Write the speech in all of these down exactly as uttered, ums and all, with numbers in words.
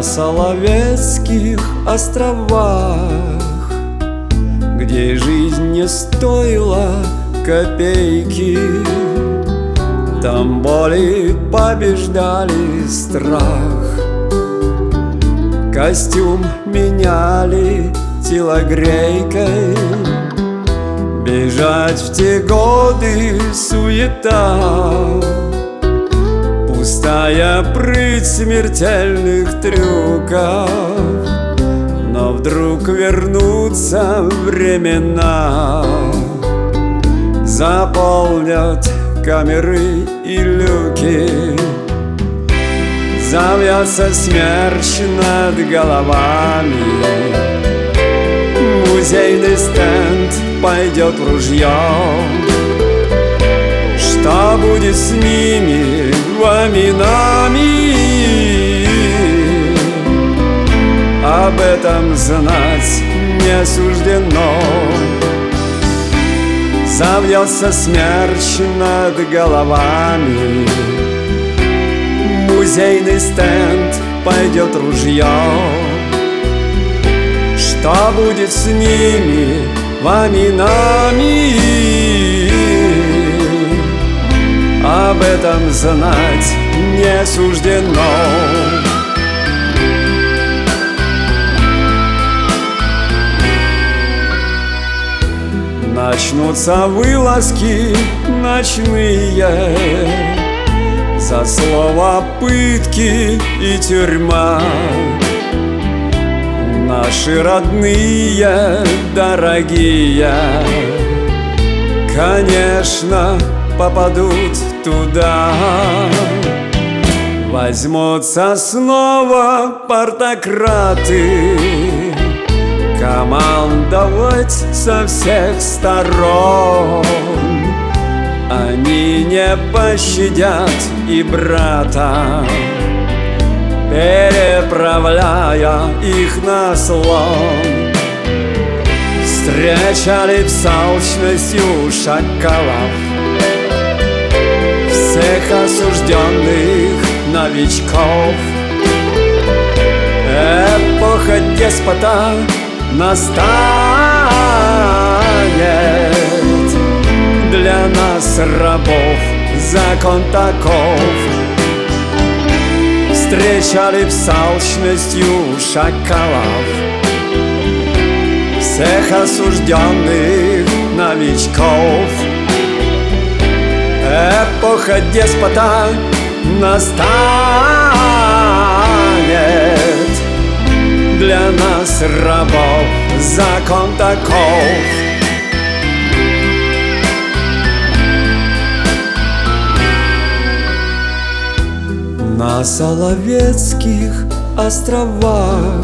Соловецких островах, где жизнь не стоила копейки, там боли побеждали страх. Костюм меняли телогрейкой, бежать в те годы суета, пустая прыть смертельных трюков. Но вдруг вернутся времена, заполнят камеры и люки, завьется смерч над головами, музейный стенд пойдет в ружье. Что будет с ними, вами, нами? Об этом знать не суждено. Завьется смерч над головами, музейный стенд пойдет ружье. Что будет с ними, вами, нами? Об этом знать не суждено. Начнутся вылазки ночные, за слово пытки и тюрьма. Наши родные, дорогие, конечно, попадут туда. Возьмутся снова портократы командовать со всех сторон. Они не пощадят и брата, переправляя их на слон. Встречали с алчностью шакалов всех осужденных новичков. Эпоха деспота настанет для нас, рабов, закон таков. Встречали с алчностью шакалов всех осужденных новичков. Эпоха деспота настанет для нас, рабов, закон таков. На Соловецких островах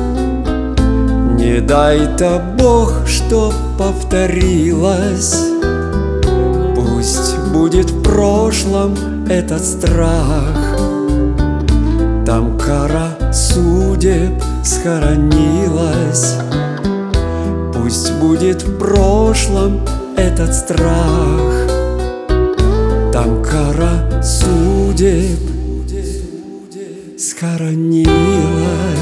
не дай-то Бог, что повторилось. Пусть будет в прошлом этот страх, там кара судеб схоронилась. Пусть будет в прошлом этот страх, там кара судеб схоронилась.